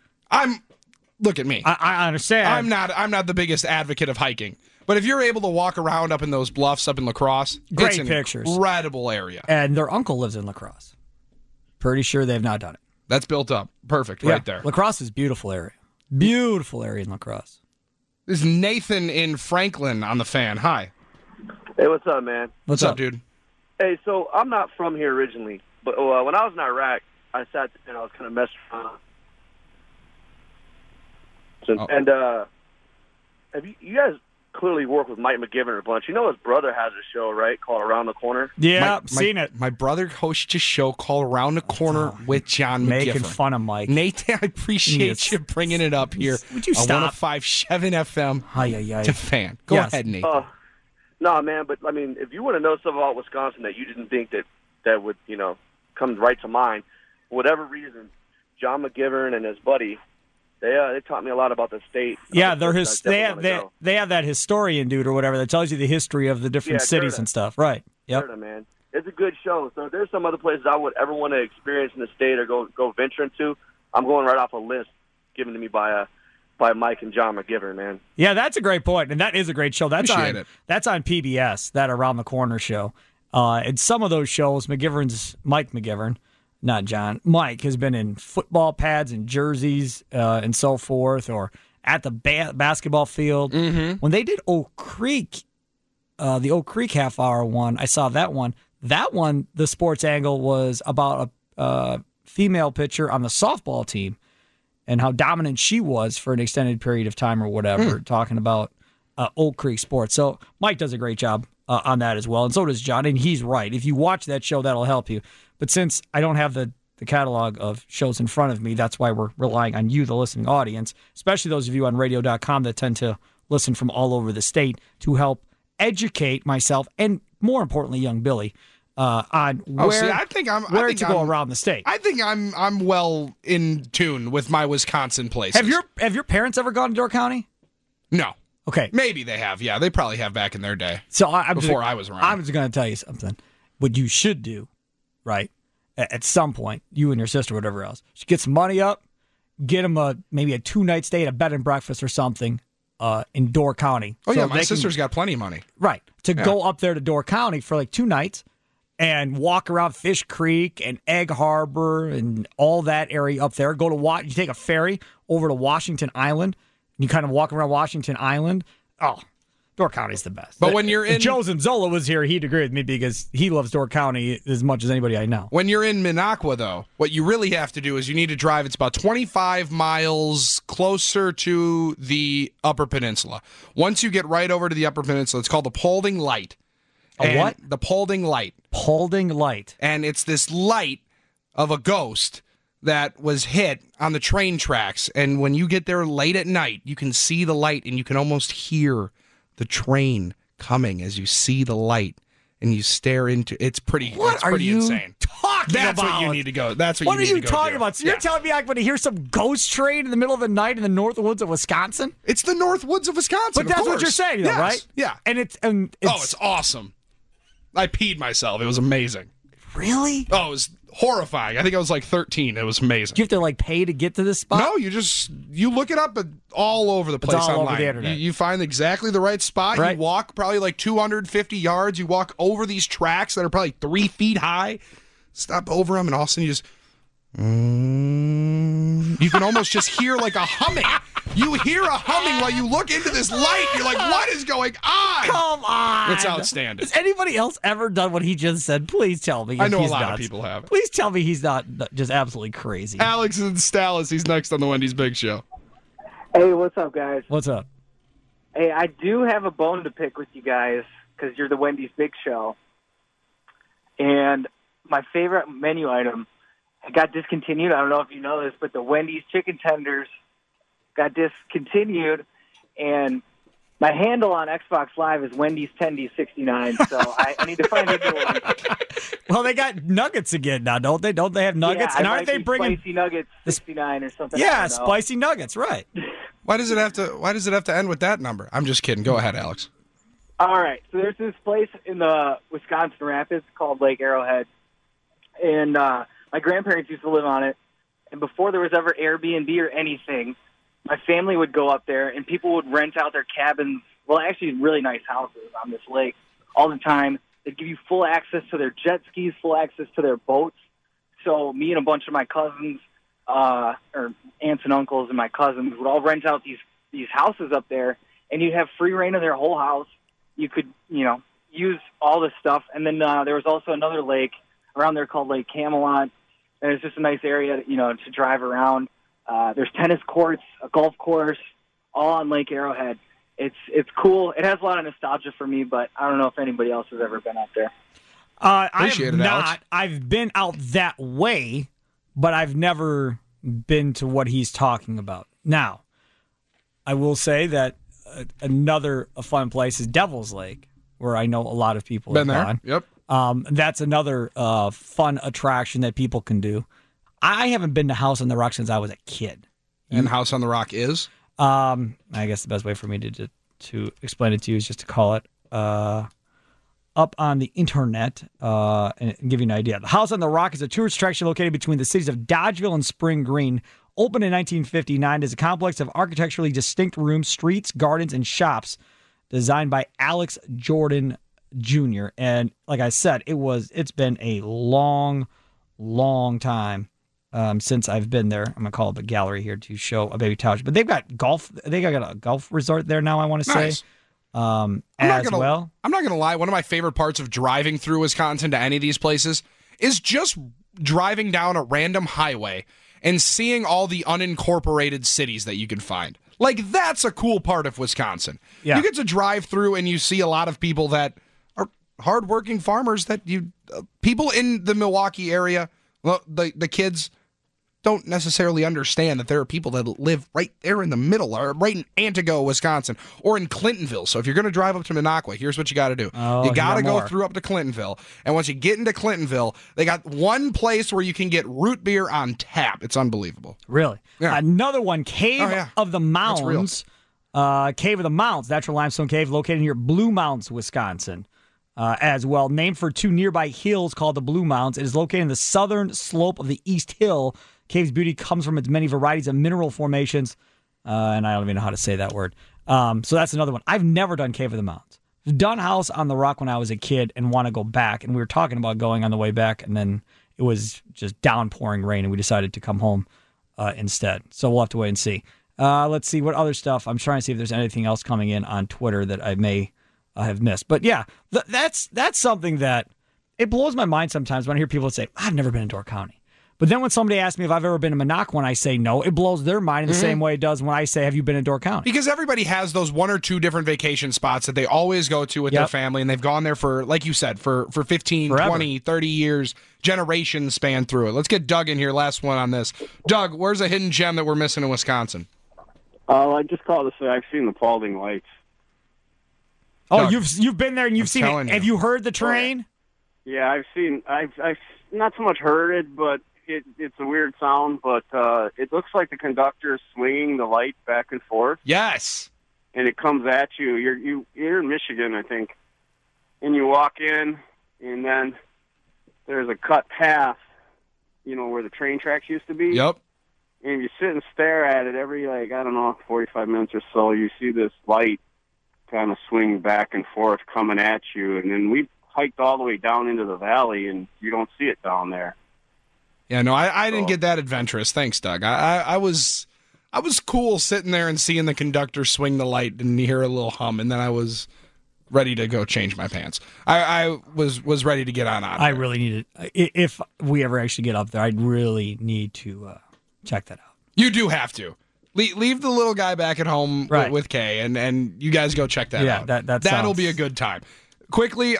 Look at me. I understand. I'm not the biggest advocate of hiking, but if you're able to walk around up in those bluffs up in La Crosse, Great it's pictures. an incredible area. And their uncle lives in La Crosse. Pretty sure they've not done it. That's built up. Perfect. Right there. La Crosse is a beautiful area. Beautiful area in La Crosse. This is Nathan in Franklin on the fan. Hi. Hey, what's up, man? What's up, dude? Hey, so I'm not from here originally, but when I was in Iraq, I sat there and I was kind of messing around. And have you guys clearly work with Mike McGivern a bunch? You know his brother has a show, right, called Around the Corner? Yeah, seen it. My brother hosts a show called Around the Corner with John Making McGivern. fun of Mike. Nathan, I appreciate you bringing it up here. Would you on stop? 105.7 FM to fan. Go Yes. ahead, Nathan. No, man, but I mean, if you want to know stuff about Wisconsin that you didn't think that would, come right to mind, for whatever reason, John McGivern and his buddy, they taught me a lot about the state. Yeah, they have that historian dude or whatever that tells you the history of the different cities Gerda. and stuff. Right. Yep. Gerda, man. It's a good show. So if there's some other places I would ever want to experience in the state or go venture into, I'm going right off a list given to me by Mike and John McGivern, man. Yeah, that's a great point, and that is a great show. That's Appreciate on it. that's on PBS. That Around the Corner show. And some of those shows, Mike McGivern, not John. Mike has been in football pads and jerseys and so forth, or at the basketball field. Mm-hmm. When they did Oak Creek, the Oak Creek half-hour one, I saw that one. That one, the sports angle was about a female pitcher on the softball team and how dominant she was for an extended period of time or whatever, talking about Oak Creek sports. So Mike does a great job on that as well, and so does John, and he's right. If you watch that show, that'll help you. But since I don't have the catalog of shows in front of me, that's why we're relying on you, the listening audience, especially those of you on radio.com that tend to listen from all over the state, to help educate myself and, more importantly, young Billy on where, to go around the state. I think I'm well in tune with my Wisconsin places. Have your parents ever gone to Door County? No. Okay. Maybe they have. Yeah, they probably have back in their day. So I was around. I'm just going to tell you something. What you should do, right? At some point, you and your sister, whatever else, should get some money up, get them maybe a 2-night stay at a bed and breakfast or something in Door County. Oh, yeah, my sister's got plenty of money. Right. To go up there to Door County for like 2 nights and walk around Fish Creek and Egg Harbor and all that area up there. You take a ferry over to Washington Island, and you kind of walk around Washington Island. Oh, Door County's the best. But when you're in... If Joe Zanzola was here, he'd agree with me because he loves Door County as much as anybody I know. When you're in Minocqua, though, what you really have to do is you need to drive. It's about 25 miles closer to the Upper Peninsula. Once you get right over to the Upper Peninsula, it's called the Paulding Light. What? The Paulding Light. Paulding Light. And it's this light of a ghost that was hit on the train tracks. And when you get there late at night, you can see the light and you can almost hear the train coming as you see the light and you stare into it's pretty insane. What are you talking That's about? what you need to go. That's what you need to go. What are you talking about? So you're telling me I'm going to hear some ghost train in the middle of the night in the North Woods of Wisconsin? It's the North Woods of Wisconsin. But that's what you're saying, though, yes. right? Yeah. And it's awesome. I peed myself. It was amazing. Really? Oh, it was horrifying. I think I was like 13. It was amazing. Do you have to like pay to get to this spot? No, you look it up all over the place all online. over the internet. You find exactly the right spot. Right. You walk probably like 250 yards. You walk over these tracks that are probably 3 feet high. Stop over them, and all of a sudden you just... You can almost just hear like a humming. You hear a humming while you look into this light. You're like, what is going on? Come on. It's outstanding. Has anybody else ever done what he just said? Please tell me. I know a he's lot nuts. of people have. Please tell me he's not just absolutely crazy. Alex in Dallas, he's next on the Wendy's Big Show. Hey, what's up, guys? What's up? Hey, I do have a bone to pick with you guys because you're the Wendy's Big Show. And my favorite menu item got discontinued. I don't know if you know this, but the Wendy's chicken tenders got discontinued, and my handle on Xbox Live is Wendy's 10D69, so I need to find a new one. Well, they got nuggets again now, don't they? Don't they have nuggets? Yeah, and aren't they bringing Spicy Nuggets 69 or something? I Yeah, don't know. spicy nuggets, right? Why does it have to end with that number? I'm just kidding. Go ahead, Alex. All right, so there's this place in the Wisconsin Rapids called Lake Arrowhead, and my grandparents used to live on it, and before there was ever Airbnb or anything, my family would go up there, and people would rent out their cabins, well, actually really nice houses on this lake all the time. They'd give you full access to their jet skis, full access to their boats. So me and a bunch of my cousins, or aunts and uncles and my cousins, would all rent out these houses up there, and you'd have free reign of their whole house. You could, use all this stuff. And then there was also another lake around there called Lake Camelot. And it's just a nice area, to drive around. There's tennis courts, a golf course, all on Lake Arrowhead. It's cool. It has a lot of nostalgia for me, but I don't know if anybody else has ever been out there. Appreciate it, not. Alex. I've been out that way, but I've never been to what he's talking about. Now, I will say that another fun place is Devil's Lake, where I know a lot of people have Been there. gone. Yep. That's another fun attraction that people can do. I haven't been to House on the Rock since I was a kid. And House on the Rock is? I guess the best way for me to explain it to you is just to call it up on the internet and give you an idea. The House on the Rock is a tourist attraction located between the cities of Dodgeville and Spring Green. Opened in 1959 as a complex of architecturally distinct rooms, streets, gardens, and shops designed by Alex Jordan Jr. And like I said, it's been a long, long time since I've been there. I'm gonna call up a gallery here to show a Baby Tausch, but they've got golf. They got a golf resort there now. I want to Nice. say. I'm As not gonna, well. I'm not gonna lie. One of my favorite parts of driving through Wisconsin to any of these places is just driving down a random highway and seeing all the unincorporated cities that you can find. Like, that's a cool part of Wisconsin. Yeah. You get to drive through and you see a lot of people that are hardworking farmers that people in the Milwaukee area, well, the kids don't necessarily understand that there are people that live right there in the middle, or right in Antigo, Wisconsin, or in Clintonville. So if you're going to drive up to Minocqua, here's what you got to do. Oh, You got to you got go more. through up to Clintonville. And once you get into Clintonville, they got one place where you can get root beer on tap. It's unbelievable. Really? Yeah. Another one, Cave Oh, yeah. of the Mounds. Cave of the Mounds, natural limestone cave located near Blue Mounds, Wisconsin. As well, named for two nearby hills called the Blue Mounds. It is located in the southern slope of the East Hill. Cave's beauty comes from its many varieties of mineral formations, and I don't even know how to say that word. So that's another one. I've never done Cave of the Mounds. I've done House on the Rock when I was a kid and want to go back, and we were talking about going on the way back, and then it was just downpouring rain, and we decided to come home instead. So we'll have to wait and see. Let's see what other stuff. I'm trying to see if there's anything else coming in on Twitter that I may have missed. But yeah, that's something that it blows my mind sometimes when I hear people say, I've never been in Door County. But then when somebody asks me if I've ever been to Minocqua and I say no, it blows their mind in the same way it does when I say, have you been in Door County? Because everybody has those one or two different vacation spots that they always go to with their family, and they've gone there for, like you said, for 15, Forever. 20, 30 years, generations span through it. Let's get Doug in here, last one on this. Doug, where's a hidden gem that we're missing in Wisconsin? I just called to say I've seen the Paulding Lights. Oh, Doug, you've been there and you've seen it. telling you. Have you heard the train? Yeah, I've not so much heard it, but it's a weird sound, but it looks like the conductor is swinging the light back and forth. Yes. And it comes at you. You're in Michigan, I think. And you walk in, and then there's a cut path, where the train tracks used to be. Yep. And you sit and stare at it every, 45 minutes or so. You see this light kind of swing back and forth coming at you. And then we hiked all the way down into the valley, and you don't see it down there. Yeah, no, I didn't get that adventurous. Thanks, Doug. I was cool sitting there and seeing the conductor swing the light and hear a little hum, and then I was ready to go change my pants. I was ready to get on out. I really need it. If we ever actually get up there, I'd really need to check that out. You do have to. Leave the little guy back at home with Kay, and you guys go check that out. That'll That'll be a good time. Quickly,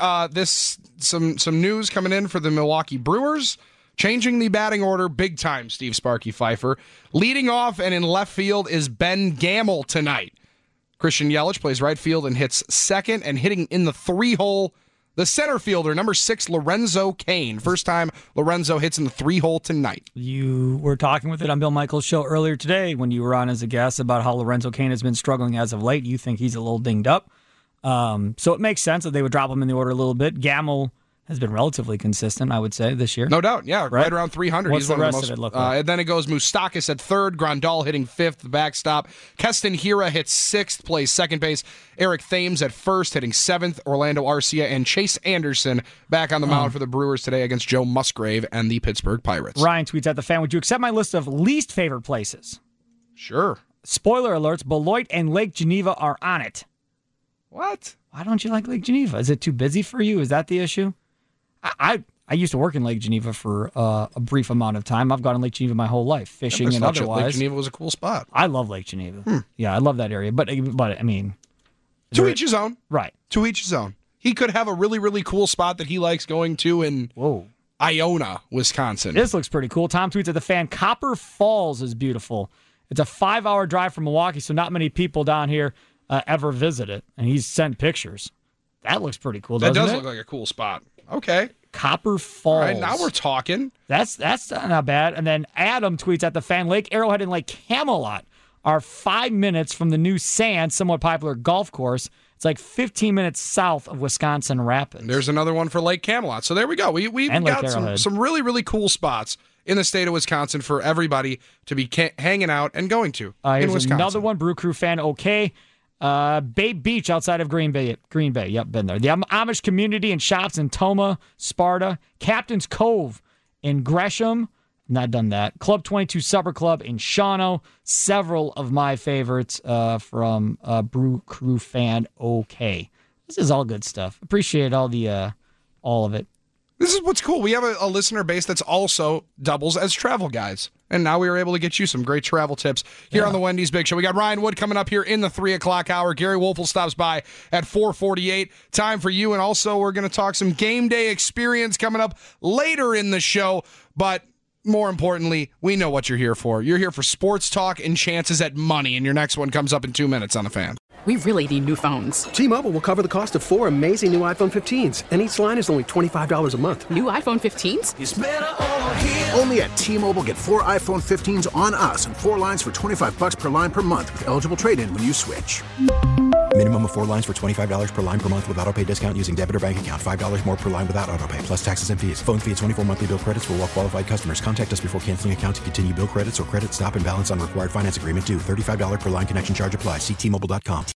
some news coming in for the Milwaukee Brewers. Changing the batting order big time, Steve Sparky Pfeiffer. Leading off and in left field is Ben Gamel tonight. Christian Yelich plays right field and hits second, and hitting in the 3-hole, the center fielder, number 6, Lorenzo Cain. First time Lorenzo hits in the 3-hole tonight. You were talking with it on Bill Michaels' show earlier today when you were on as a guest about how Lorenzo Cain has been struggling as of late. You think he's a little dinged up. So it makes sense that they would drop him in the order a little bit. Gamel has been relatively consistent, I would say, this year. No doubt, yeah, right around 300. What's He's the one rest of the most. of it look like? And then it goes Moustakas at third, Grandal hitting fifth, the backstop. Keston Hira hits sixth, plays second base. Eric Thames at first, hitting seventh. Orlando Arcia and Chase Anderson back on the mound for the Brewers today against Joe Musgrave and the Pittsburgh Pirates. Ryan tweets at the fan, would you accept my list of least favorite places? Sure. Spoiler alerts, Beloit and Lake Geneva are on it. What? Why don't you like Lake Geneva? Is it too busy for you? Is that the issue? I used to work in Lake Geneva for a brief amount of time. I've gone in Lake Geneva my whole life, fishing and otherwise. Lake Geneva was a cool spot. I love Lake Geneva. Yeah, I love that area. But I mean, to each his own. Right. To each his own. He could have a really, really cool spot that he likes going to in Iona, Wisconsin. This looks pretty cool. Tom tweets at the fan, Copper Falls is beautiful. It's a 5-hour drive from Milwaukee, so not many people down here ever visit it. And he's sent pictures. That looks pretty cool, doesn't it? That does look like a cool spot. Okay. Copper Falls. All right, now we're talking. That's not bad. And then Adam tweets at the fan, Lake Arrowhead and Lake Camelot are 5 minutes from the new Sand, somewhat popular golf course. It's like 15 minutes south of Wisconsin Rapids. There's another one for Lake Camelot. So there we go. We've got some really, really cool spots in the state of Wisconsin for everybody to be hanging out and going to in Here's Wisconsin. another one, Brew Crew fan, okay. Bay Beach outside of Green Bay. Yep, been there. The Amish community and shops in Toma, Sparta, Captain's Cove in Gresham, Not done that. Club 22 Supper Club in Shawano. Several of my favorites from Brew Crew Fan OK. This is all good stuff. Appreciate all of it. This is what's cool. We have a listener base that's also doubles as travel guys. And now we were able to get you some great travel tips here on the Wendy's Big Show. We got Ryan Wood coming up here in the 3 o'clock hour. Gary Wolfel stops by at 4:48. Time for you. And also we're going to talk some game day experience coming up later in the show. But more importantly, we know what you're here for. You're here for sports talk and chances at money. And your next one comes up in 2 minutes on The Fan. We really need new phones. T-Mobile will cover the cost of 4 amazing new iPhone 15s, and each line is only $25 a month. New iPhone 15s? It's better over here. Only at T-Mobile, get 4 iPhone 15s on us and 4 lines for $25 per line per month with eligible trade-in when you switch. Minimum of 4 lines for $25 per line per month with autopay discount using debit or bank account. $5 more per line without autopay, plus taxes and fees. Phone fee at 24 monthly bill credits for well-qualified customers. Contact us before canceling account to continue bill credits or credit stop and balance on required finance agreement due. $35 per line connection charge applies. See T-Mobile.com.